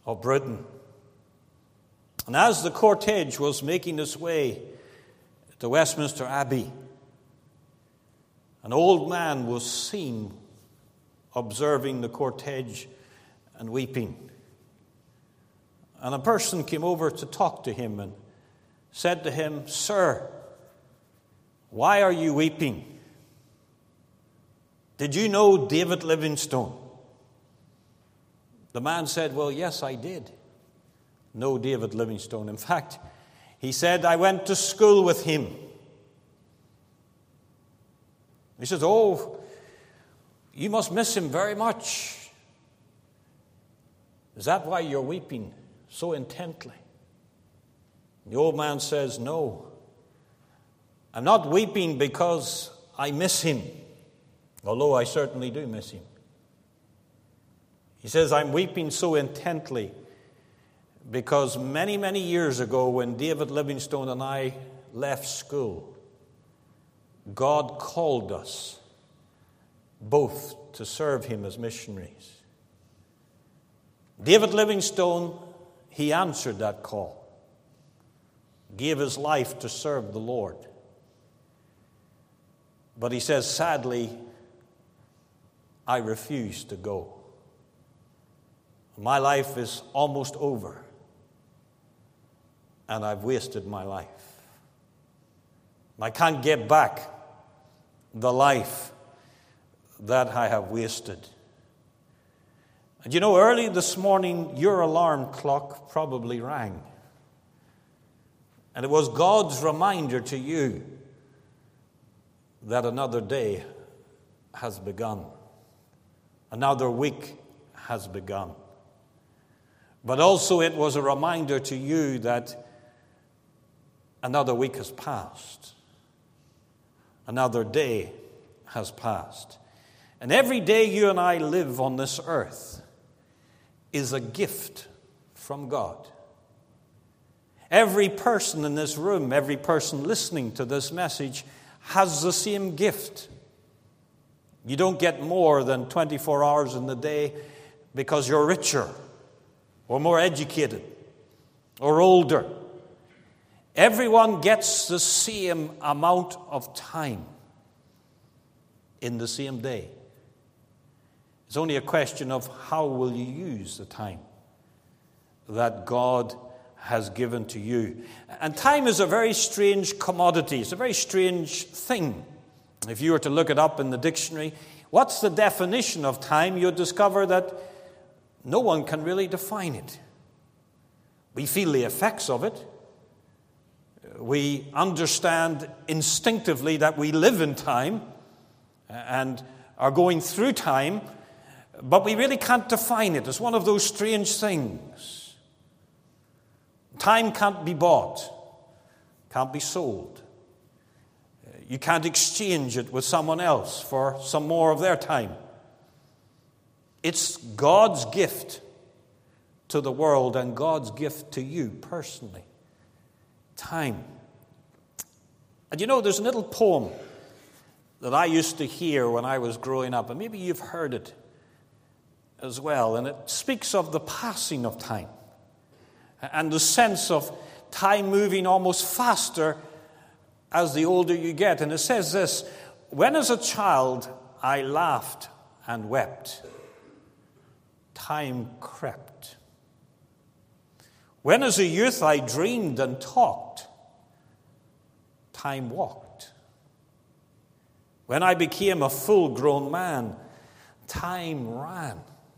of Britain. And as the cortege was making its way to Westminster Abbey, an old man was seen observing the cortege and weeping. And a person came over to talk to him and said to him, "Sir, why are you weeping? Did you know David Livingstone?" The man said, "Well, yes, I did know David Livingstone. In fact," he said, "I went to school with him." He says, "Oh, you must miss him very much. Is that why you're weeping so intently?" The old man says, "No, I'm not weeping because I miss him, although I certainly do miss him." He says, "I'm weeping so intently because many, many years ago when David Livingstone and I left school, God called us both to serve him as missionaries. David Livingstone, he answered that call, gave his life to serve the Lord. But he says, sadly, I refuse to go. My life is almost over, and I've wasted my life. I can't get back the life that I have wasted." And you know, early this morning, your alarm clock probably rang. And it was God's reminder to you that another day has begun. Another week has begun. But also it was a reminder to you that another week has passed. Another day has passed. And every day you and I live on this earth is a gift from God. Every person in this room, every person listening to this message has the same gift. You don't get more than 24 hours in the day because you're richer or more educated or older. Everyone gets the same amount of time in the same day. It's only a question of how will you use the time that God has given to you. And time is a very strange commodity. It's a very strange thing. If you were to look it up in the dictionary, what's the definition of time? You'll discover that no one can really define it. We feel the effects of it. We understand instinctively that we live in time and are going through time, but we really can't define it. It's one of those strange things. Time can't be bought, can't be sold. You can't exchange it with someone else for some more of their time. It's God's gift to the world and God's gift to you personally. Time. And you know, there's a little poem that I used to hear when I was growing up, and maybe you've heard it as well, and it speaks of the passing of time and the sense of time moving almost faster as the older you get. And it says this: "When as a child I laughed and wept, time crept. When as a youth I dreamed and talked, time walked. When I became a full-grown man, time ran.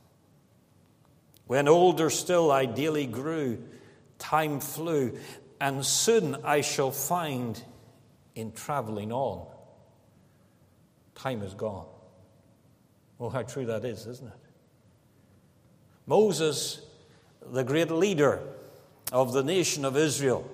When older still I daily grew, time flew, and soon I shall find in traveling on, time is gone." Oh, how true that is, isn't it? Moses, the great leader of the nation of Israel,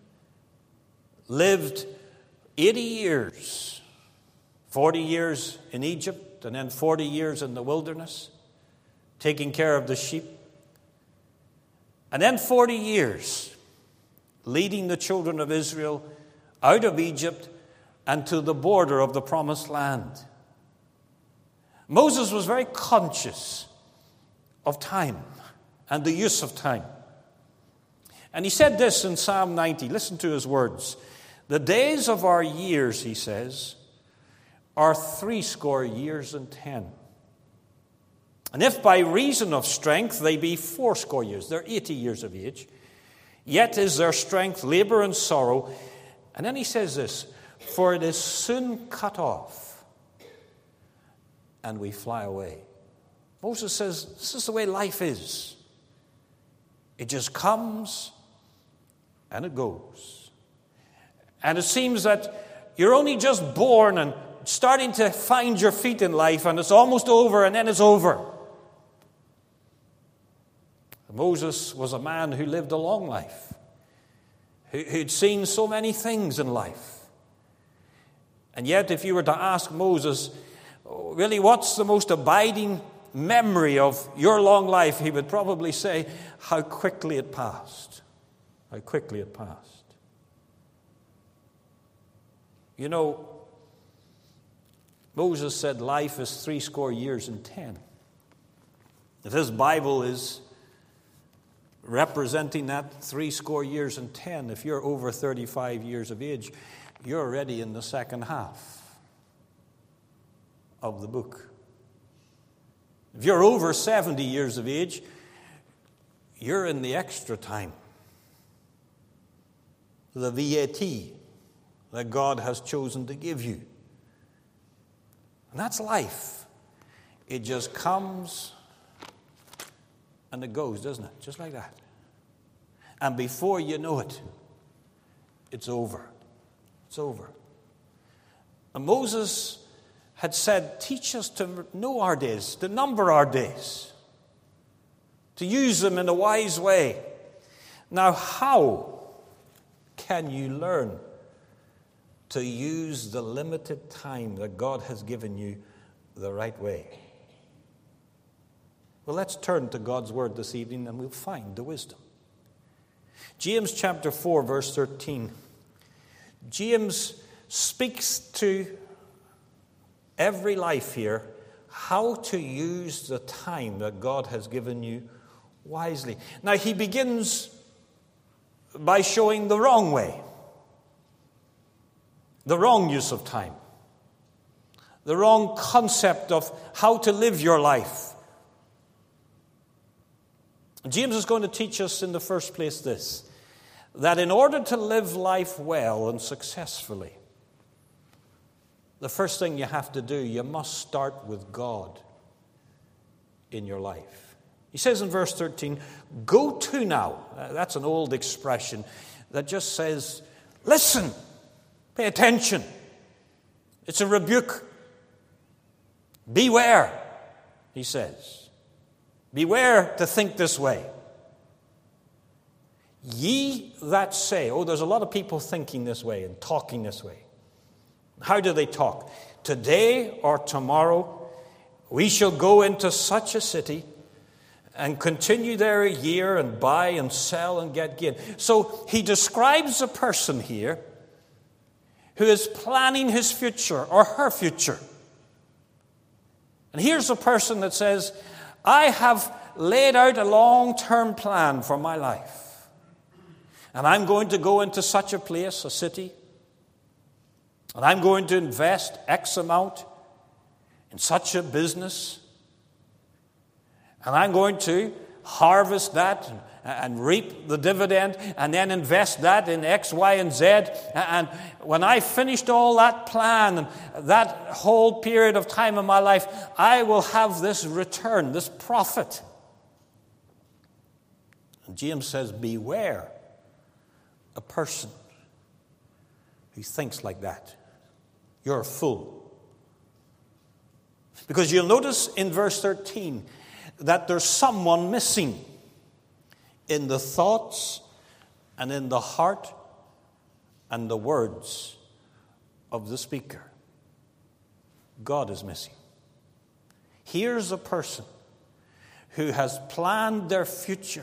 lived 80 years, 40 years in Egypt and then 40 years in the wilderness, taking care of the sheep. And then 40 years leading the children of Israel out of Egypt and to the border of the promised land. Moses was very conscious of time and the use of time. And he said this in Psalm 90. Listen to his words. The days of our years, he says, are 80 years and 10. And if by reason of strength they be 80 years, they're 80 years of age, yet is their strength labor and sorrow. And then he says this, for it is soon cut off, and we fly away. Moses says, this is the way life is. It just comes, and it goes. And it seems that you're only just born and starting to find your feet in life, and it's almost over, and then it's over. Moses was a man who lived a long life, who'd seen so many things in life. And yet, if you were to ask Moses, really, what's the most abiding memory of your long life, he would probably say, how quickly it passed. How quickly it passed. You know, Moses said life is 80 years and 10. If this Bible is representing that 80 years and 10, if you're over 35 years of age, you're already in the second half of the book. If you're over 70 years of age, you're in the extra time. The VAT that God has chosen to give you. And that's life. It just comes and it goes, doesn't it? Just like that. And before you know it, it's over. It's over. And Moses had said, teach us to know our days, to number our days, to use them in a wise way. Now, how can you learn to use the limited time that God has given you the right way? Well, let's turn to God's Word this evening and we'll find the wisdom. James chapter 4, verse 13. James speaks to every life here how to use the time that God has given you wisely. Now, he begins by showing the wrong way, the wrong use of time, the wrong concept of how to live your life. James is going to teach us in the first place this, that in order to live life well and successfully, the first thing you have to do, you must start with God in your life. He says in verse 13, go to now. That's an old expression that just says, listen, pay attention. It's a rebuke. Beware, he says. Beware to think this way. Ye that say, there's a lot of people thinking this way and talking this way. How do they talk? Today or tomorrow, we shall go into such a city and continue there a year and buy and sell and get gain. So he describes a person here who is planning his future or her future. And here's a person that says, I have laid out a long-term plan for my life. And I'm going to go into such a place, a city, and I'm going to invest X amount in such a business. And I'm going to harvest that and reap the dividend and then invest that in X, Y, and Z. And when I finished all that plan and that whole period of time in my life, I will have this return, this profit. And James says, beware a person who thinks like that. You're a fool. Because you'll notice in verse 13 that there's someone missing in the thoughts and in the heart and the words of the speaker. God is missing. Here's a person who has planned their future,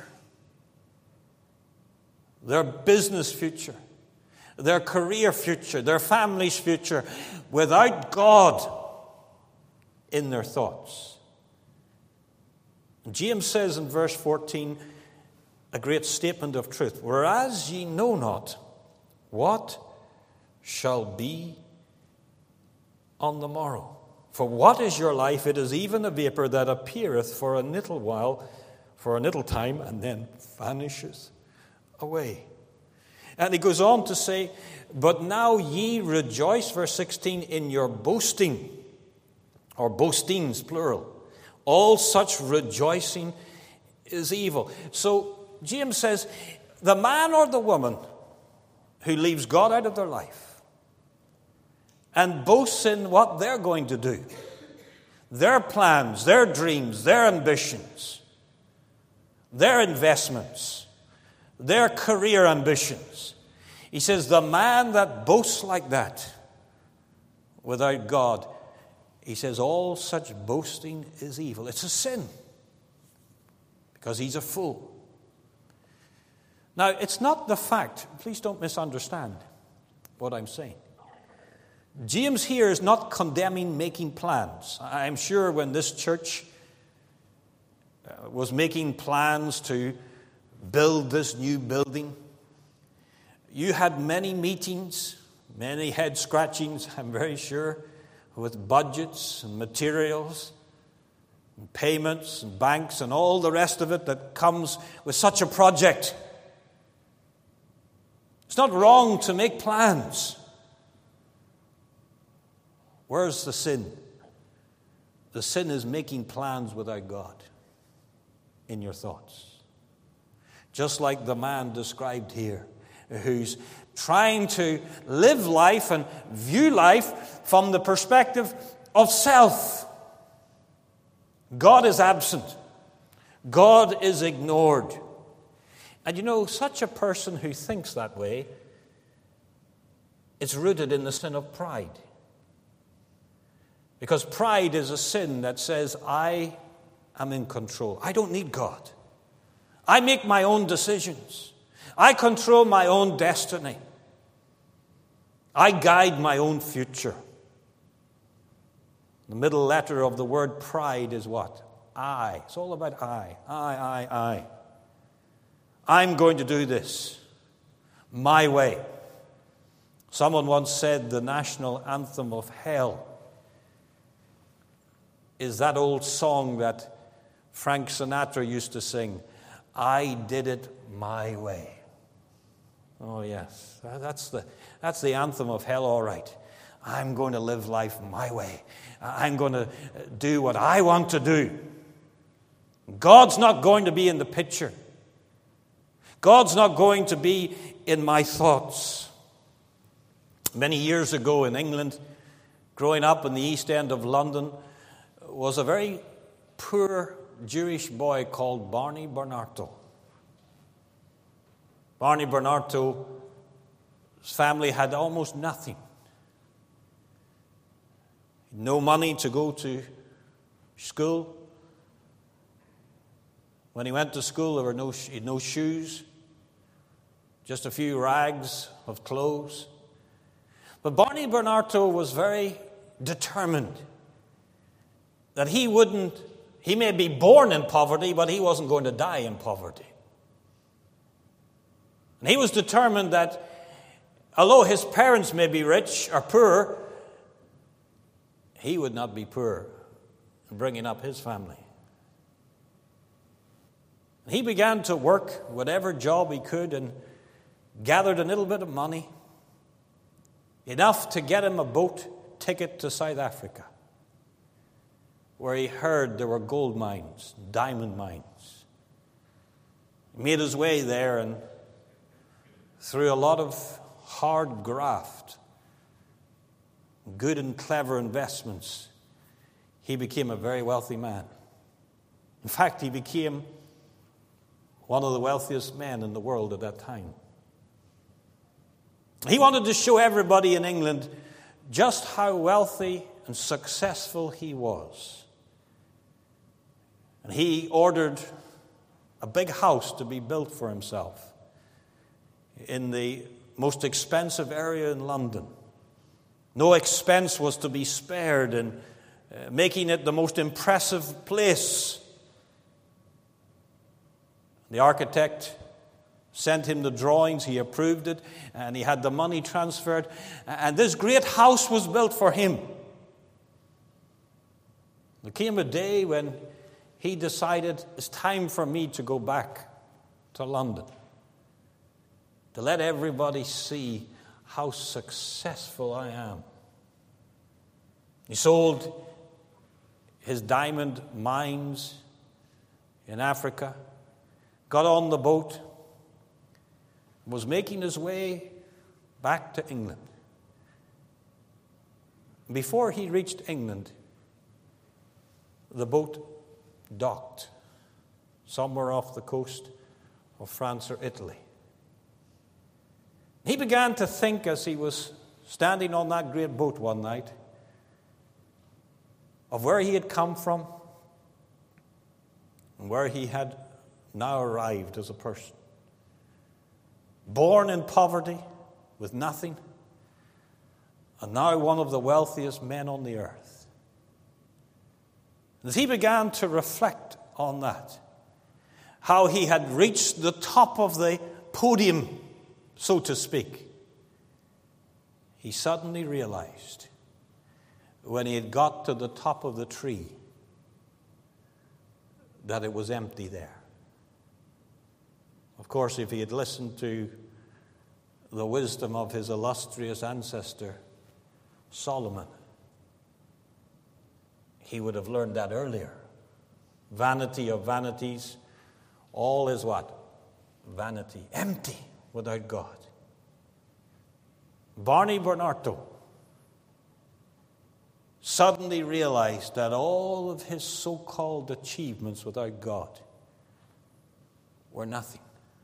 their business future, their career future, their family's future, without God in their thoughts. James says in verse 14 a great statement of truth. Whereas ye know not what shall be on the morrow. For what is your life? It is even a vapor that appeareth for a little while, for a little time, and then vanisheth away. And he goes on to say, but now ye rejoice, verse 16, in your boasting, or boastings, plural. All such rejoicing is evil. So James says, the man or the woman who leaves God out of their life and boasts in what they're going to do, their plans, their dreams, their ambitions, their investments, their career ambitions. He says, the man that boasts like that without God, he says, all such boasting is evil. It's a sin because he's a fool. Now, it's not the fact, please don't misunderstand what I'm saying. James here is not condemning making plans. I'm sure when this church was making plans to build this new building, you had many meetings, many head scratchings, I'm very sure, with budgets and materials and payments and banks and all the rest of it that comes with such a project. It's not wrong to make plans. Where's the sin? The sin is making plans without God in your thoughts. Just like the man described here, who's trying to live life and view life from the perspective of self. God is absent. God is ignored. And you know, such a person who thinks that way is rooted in the sin of pride. Because pride is a sin that says, I am in control. I don't need God. I make my own decisions. I control my own destiny. I guide my own future. The middle letter of the word pride is what? I. It's all about I. I. I'm going to do this my way. Someone once said the national anthem of hell is that old song that Frank Sinatra used to sing, I did it my way. Oh, yes, that's the anthem of hell, all right. I'm going to live life my way. I'm going to do what I want to do. God's not going to be in the picture. God's not going to be in my thoughts. Many years ago in England, growing up in the East End of London, was a very poor Jewish boy called Barney Bernardo. Barney Bernardo's family had almost nothing. No money to go to school. When he went to school, there were he had no shoes, just a few rags of clothes. But Barney Bernardo was very determined that he may be born in poverty, but he wasn't going to die in poverty. And he was determined that although his parents may be rich or poor, he would not be poor in bringing up his family. And he began to work whatever job he could and gathered a little bit of money, enough to get him a boat ticket to South Africa, where he heard there were gold mines, diamond mines. He made his way there, and through a lot of hard graft, good and clever investments, he became a very wealthy man. In fact, he became one of the wealthiest men in the world at that time. He wanted to show everybody in England just how wealthy and successful he was. And he ordered a big house to be built for himself in the most expensive area in London. No expense was to be spared in making it the most impressive place The architect sent him the drawings, he approved it, and he had the money transferred. And this great house was built for him. There came a day when he decided, it's time for me to go back to London, to let everybody see how successful I am. He sold his diamond mines in Africa, got on the boat, was making his way back to England. Before he reached England, the boat docked somewhere off the coast of France or Italy. He began to think, as he was standing on that great boat one night, of where he had come from and where he had now arrived as a person. Born in poverty, with nothing, and now one of the wealthiest men on the earth. As he began to reflect on that, how he had reached the top of the podium, so to speak, he suddenly realized, when he had got to the top of the tree, that it was empty there. Of course, if he had listened to the wisdom of his illustrious ancestor, Solomon, he would have learned that earlier. Vanity of vanities, all is what? Vanity. Empty without God. Barney Bernardo suddenly realized that all of his so-called achievements without God were nothing.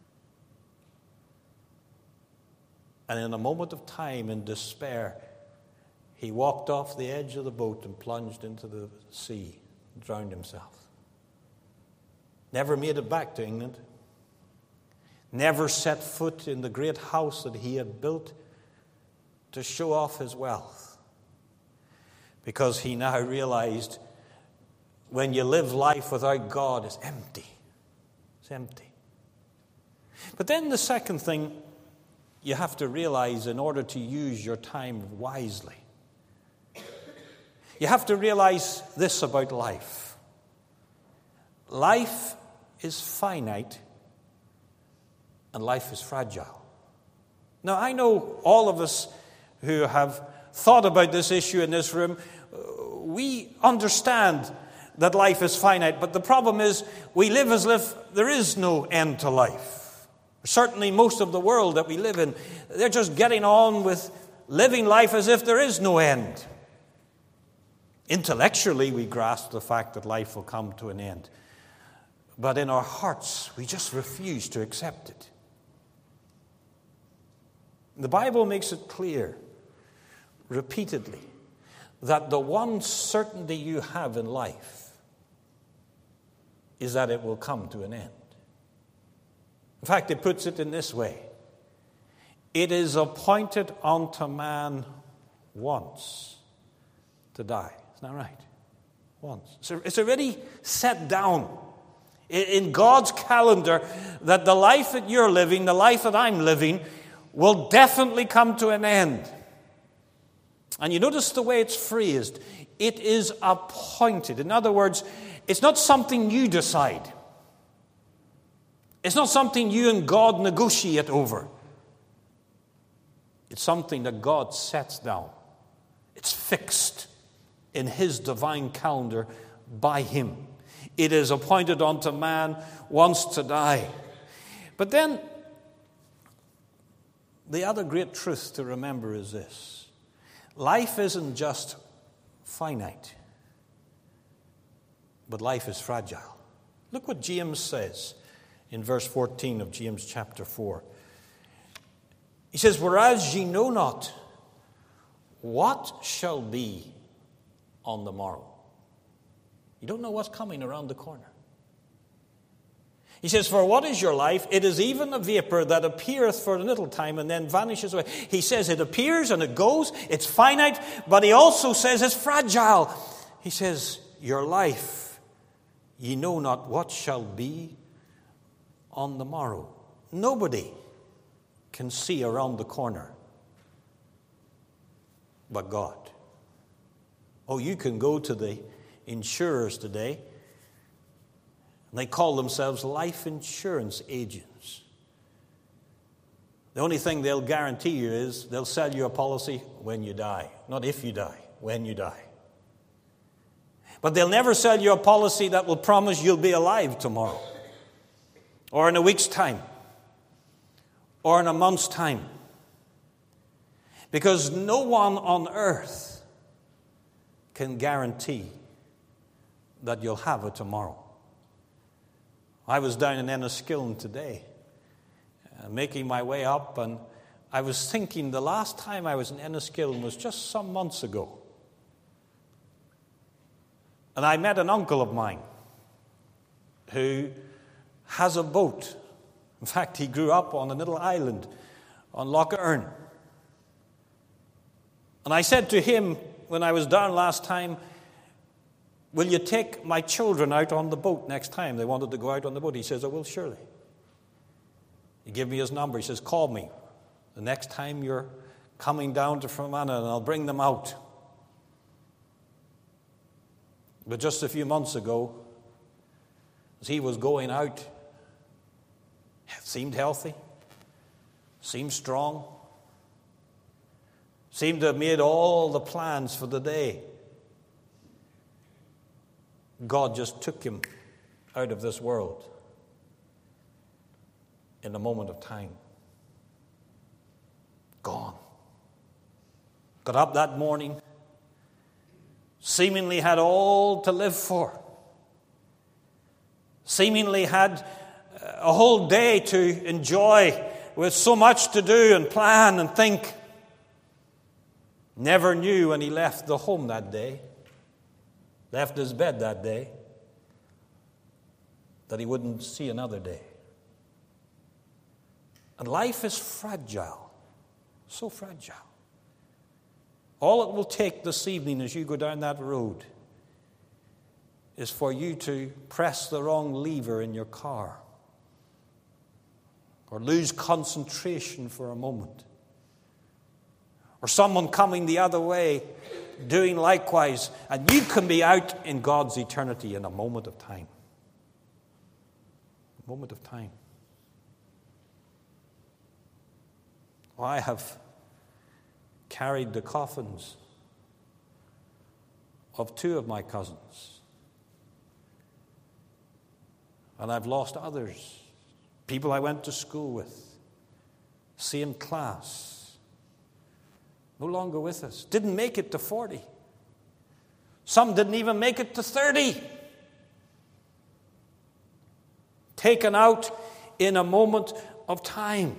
And in a moment of time, in despair, he walked off the edge of the boat and plunged into the sea and drowned himself. Never made it back to England. Never set foot in the great house that he had built to show off his wealth. Because he now realized, when you live life without God, it's empty. It's empty. But then the second thing you have to realize, in order to use your time wisely, you have to realize this about life. Life is finite and life is fragile. Now, I know all of us who have thought about this issue in this room, we understand that life is finite, but the problem is we live as if there is no end to life. Certainly most of the world that we live in, they're just getting on with living life as if there is no end. Intellectually, we grasp the fact that life will come to an end. But in our hearts, we just refuse to accept it. The Bible makes it clear, repeatedly, that the one certainty you have in life is that it will come to an end. In fact, it puts it in this way: it is appointed unto man once to die. Isn't that right? Once. So it's already set down in God's calendar that the life that you're living, the life that I'm living, will definitely come to an end. And you notice the way it's phrased. It is appointed. In other words, it's not something you decide. It's not something you and God negotiate over. It's something that God sets down. It's fixed in His divine calendar by Him. It is appointed unto man once to die. But then, the other great truth to remember is this: life isn't just finite, but life is fragile. Look what James says in verse 14 of James chapter 4. He says, "Whereas ye know not what shall be on the morrow." You don't know what's coming around the corner. He says, "For what is your life? It is even a vapor that appeareth for a little time and then vanishes away." He says it appears and it goes. It's finite, but he also says it's fragile. He says, your life, ye know not what shall be on the morrow. Nobody can see around the corner but God. Oh, you can go to the insurers today, and they call themselves life insurance agents. The only thing they'll guarantee you is they'll sell you a policy when you die. Not if you die, when you die. But they'll never sell you a policy that will promise you'll be alive tomorrow, or in a week's time, or in a month's time. Because no one on earth can guarantee that you'll have it tomorrow. I was down in Enniskillen today, making my way up, and I was thinking the last time I was in Enniskillen was just some months ago. And I met an uncle of mine who has a boat. In fact, he grew up on a little island on Loch Earn. And I said to him when I was down last time, will you take my children out on the boat next time? They wanted to go out on the boat. He says, I will, surely. He gave me his number. He says, call me the next time you're coming down to Fermanagh, and I'll bring them out. But just a few months ago, as he was going out, it seemed healthy, seemed strong, seemed to have made all the plans for the day. God just took him out of this world in a moment of time. Gone. Got up that morning, seemingly had all to live for, seemingly had a whole day to enjoy with so much to do and plan and think. Never knew when he left the home that day, left his bed that day, that he wouldn't see another day. And life is fragile, so fragile. All it will take this evening as you go down that road is for you to press the wrong lever in your car, or lose concentration for a moment, or someone coming the other way doing likewise, and you can be out in God's eternity in a moment of time. A moment of time. Well, I have carried the coffins of 2 of my cousins, and I've lost others, people I went to school with, same class, no longer with us, didn't make it to 40. Some didn't even make it to 30. Taken out in a moment of time.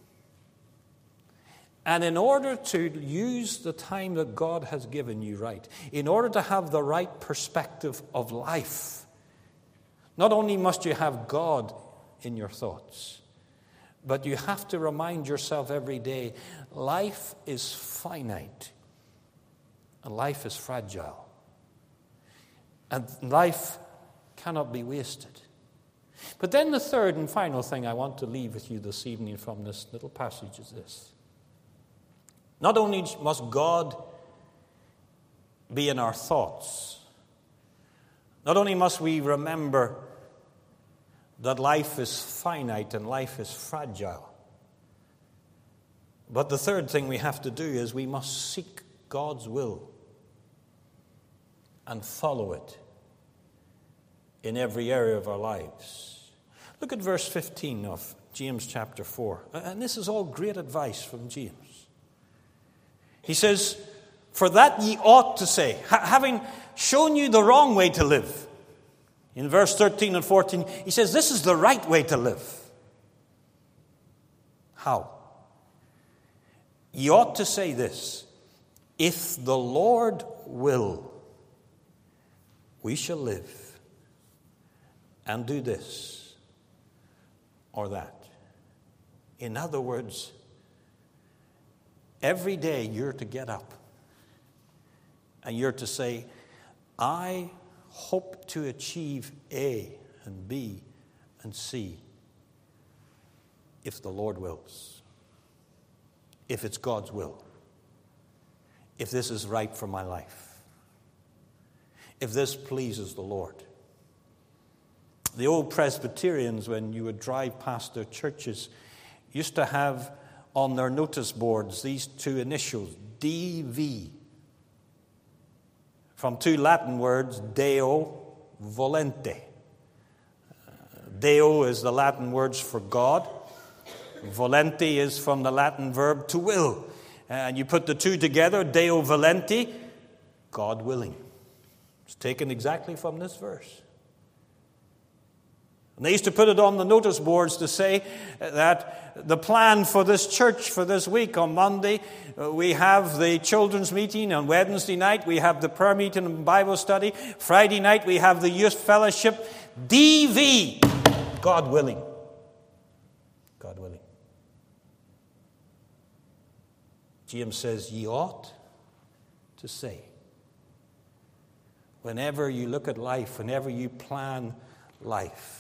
And in order to use the time that God has given you right, in order to have the right perspective of life, not only must you have God in your thoughts, but you have to remind yourself every day, life is finite and life is fragile. And life cannot be wasted. But then the third and final thing I want to leave with you this evening from this little passage is this. Not only must God be in our thoughts, not only must we remember that life is finite and life is fragile, but the third thing we have to do is we must seek God's will and follow it in every area of our lives. Look at verse 15 of James chapter 4. And this is all great advice from James. He says, for that ye ought to say, having shown you the wrong way to live. In verse 13 and 14, he says, this is the right way to live. How? Ye ought to say this, if the Lord will, we shall live and do this or that. In other words, every day you're to get up and you're to say, I hope to achieve A and B and C if the Lord wills, if it's God's will, if this is right for my life, if this pleases the Lord. The old Presbyterians, when you would drive past their churches, used to have on their notice boards these two initials, D.V., from two Latin words, Deo volente. Deo is the Latin words for God. Volente is from the Latin verb to will. And you put the two together, Deo volente, God willing. It's taken exactly from this verse. And they used to put it on the notice boards to say that the plan for this church for this week, on Monday, we have the children's meeting. On Wednesday night, we have the prayer meeting and Bible study. Friday night, we have the youth fellowship. DV, God willing. God willing. James says, ye ought to say. Whenever you look at life, whenever you plan life,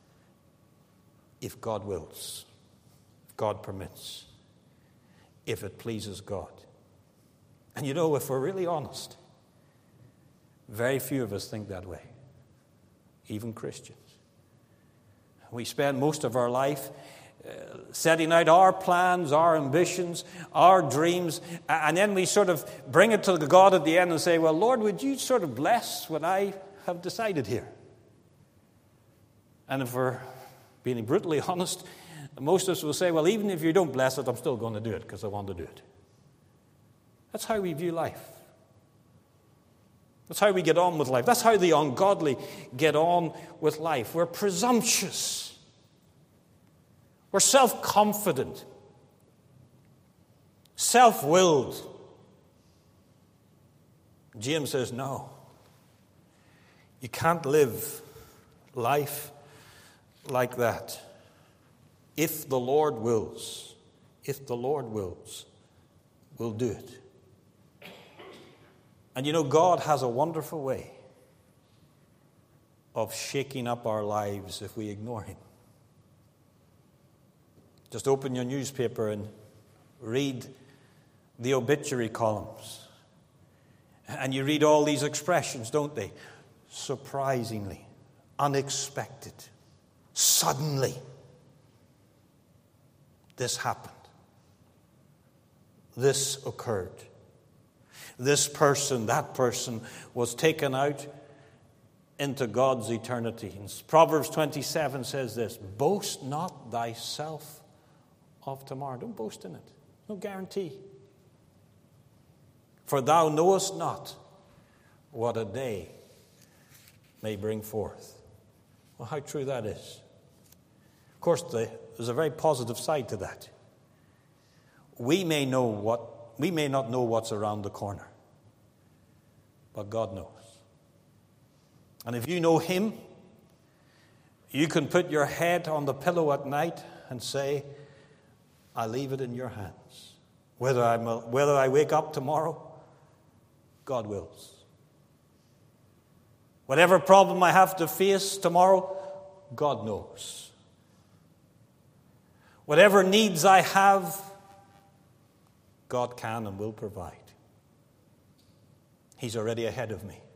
if God wills, if God permits, if it pleases God. And you know, if we're really honest, very few of us think that way, even Christians. We spend most of our life setting out our plans, our ambitions, our dreams, and then we sort of bring it to God at the end and say, well, Lord, would you sort of bless what I have decided here? And if we're being brutally honest, most of us will say, well, even if you don't bless it, I'm still going to do it because I want to do it. That's how we view life. That's how we get on with life. That's how the ungodly get on with life. We're presumptuous. We're self-confident, self-willed. James says, no. You can't live life like that. If the Lord wills, we'll do it. And you know, God has a wonderful way of shaking up our lives if we ignore Him. Just open your newspaper and read the obituary columns. And you read all these expressions, don't they? Surprisingly, unexpected, suddenly, this happened. This occurred. This person, that person was taken out into God's eternity. And Proverbs 27 says this, boast not thyself of tomorrow. Don't boast in it. No guarantee. For thou knowest not what a day may bring forth. Well, how true that is. Of course, there's a very positive side to that. We may not know what's around the corner, but God knows. And if you know Him, you can put your head on the pillow at night and say, I leave it in your hands. Whether I wake up tomorrow, God wills. Whatever problem I have to face tomorrow, God knows. Whatever needs I have, God can and will provide. He's already ahead of me.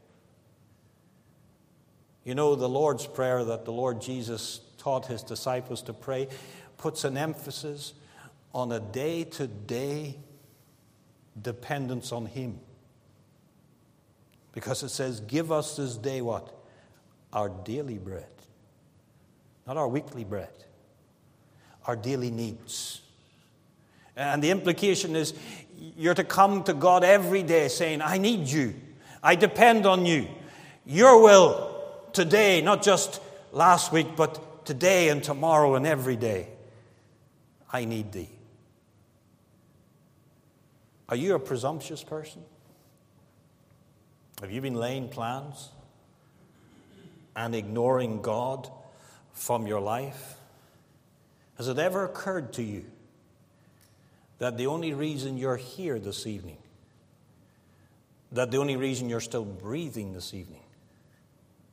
You know, the Lord's Prayer that the Lord Jesus taught His disciples to pray puts an emphasis on a day-to-day dependence on Him. Because it says, give us this day what? Our daily bread. Not our weekly bread. Our daily needs. And the implication is you're to come to God every day saying, I need you. I depend on you. Your will today, not just last week, but today and tomorrow and every day. I need thee. Are you a presumptuous person? Have you been laying plans and ignoring God from your life? Has it ever occurred to you that the only reason you're here this evening, that the only reason you're still breathing this evening,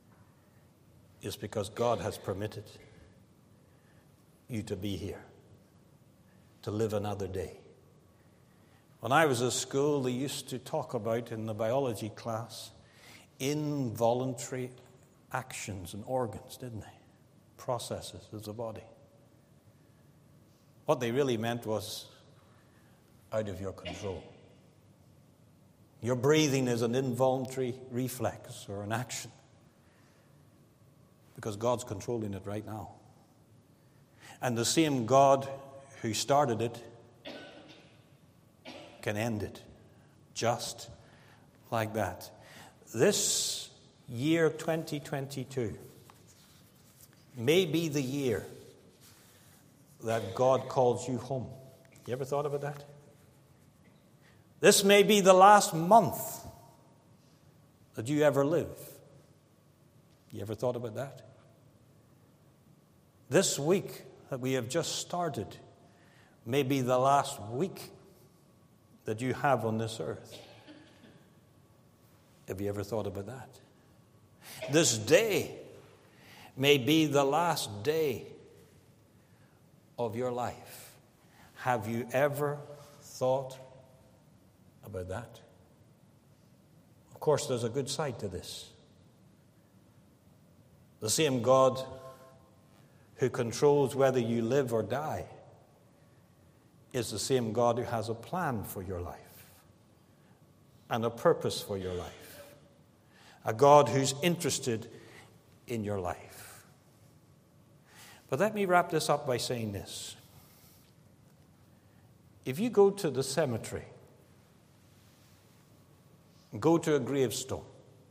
is because God has permitted you to be here? to live another day. When I was at school, they used to talk about in the biology class involuntary actions and organs, didn't they? Processes of the body. What they really meant was out of your control. Your breathing is an involuntary reflex or an action because God's controlling it right now. And the same God who started it can end it just like that. This year 2022 may be the year that God calls you home. You ever thought about that? This may be the last month that you ever live. You ever thought about that? This week that we have just started may be the last week that you have on this earth. Have you ever thought about that? This day may be the last day of your life. Have you ever thought about that? Of course, there's a good side to this. The same God who controls whether you live or die is the same God who has a plan for your life and a purpose for your life. A God who's interested in your life. But let me wrap this up by saying this. If you go to the cemetery, go to a gravestone,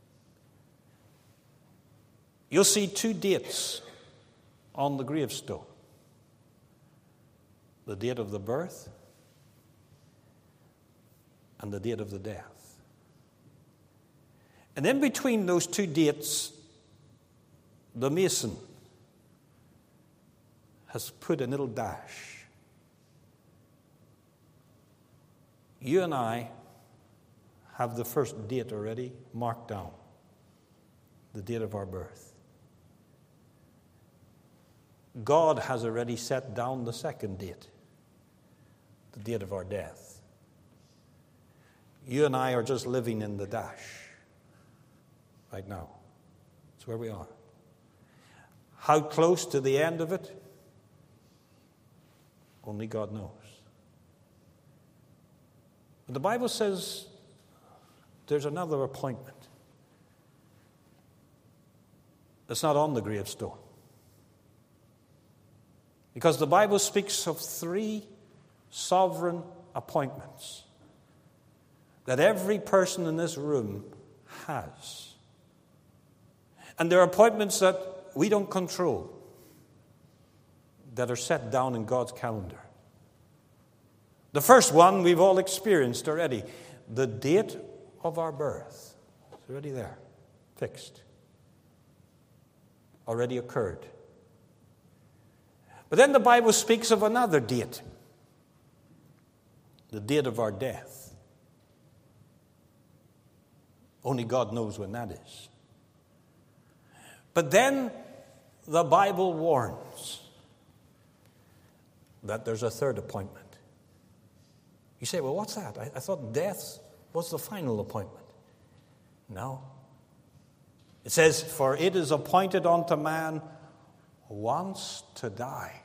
you'll see two dates on the gravestone. The date of the birth and the date of the death. And in between those two dates, the mason has put a little dash. You and I have the first date already marked down, the date of our birth. God has already set down the second date, the date of our death. You and I are just living in the dash right now. That's where we are. How close to the end of it? Only God knows. But the Bible says there's another appointment. It's not on the gravestone. Because the Bible speaks of 3 sovereign appointments that every person in this room has. And they're appointments that we don't control, that are set down in God's calendar. The first one we've all experienced already. The date of our birth. It's already there, fixed. Already occurred. But then the Bible speaks of another date. The date of our death. Only God knows when that is. But then the Bible warns that there's a third appointment. You say, well, what's that? I thought death was the final appointment. No. It says, for it is appointed unto man once to die.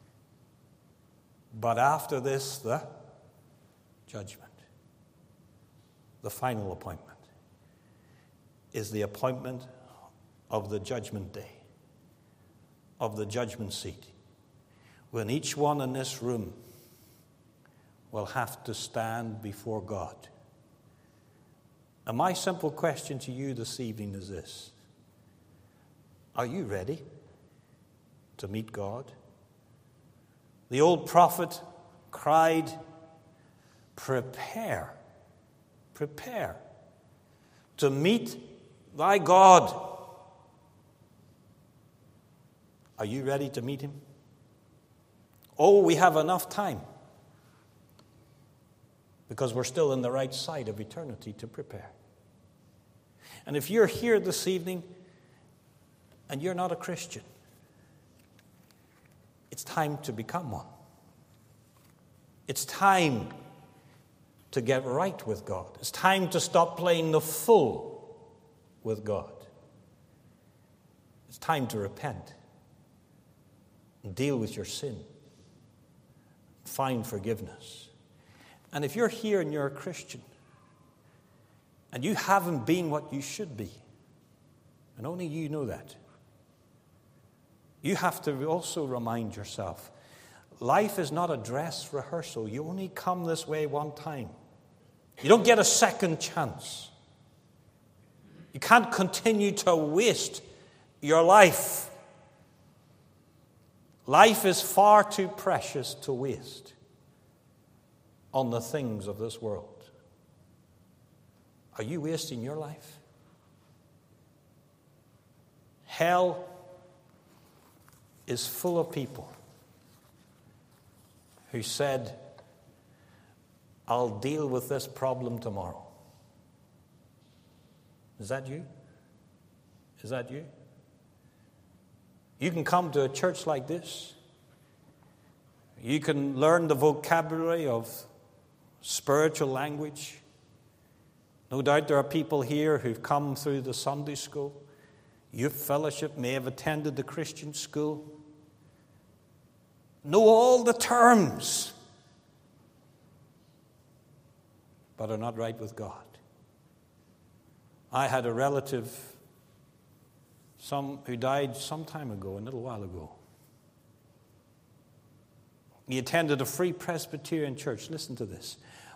But after this, the judgment. The final appointment is the appointment of the judgment day, of the judgment seat, when each one in this room will have to stand before God. And my simple question to you this evening is this: are you ready to meet God? The old prophet cried, prepare to meet thy God. Are you ready to meet him? Oh, we have enough time, because we're still in the right side of eternity to prepare. And if you're here this evening and you're not a Christian, it's time to become one. It's time to get right with God. It's time to stop playing the fool with God. It's time to repent and deal with your sin. Find forgiveness. And if you're here and you're a Christian and you haven't been what you should be, and only you know that, you have to also remind yourself, life is not a dress rehearsal. You only come this way one time. You don't get a second chance. You can't continue to waste your life. Life is far too precious to waste on the things of this world. Are you wasting your life? Hell is full of people who said, I'll deal with this problem tomorrow. Is that you? Is that you? You can come to a church like this. You can learn the vocabulary of spiritual language. No doubt there are people here who've come through the Sunday school. Youth fellowship, may have attended the Christian school. Know all the terms, but are not right with God. I had a relative who died some time ago, a little while ago. He attended a Free Presbyterian church. Listen to this.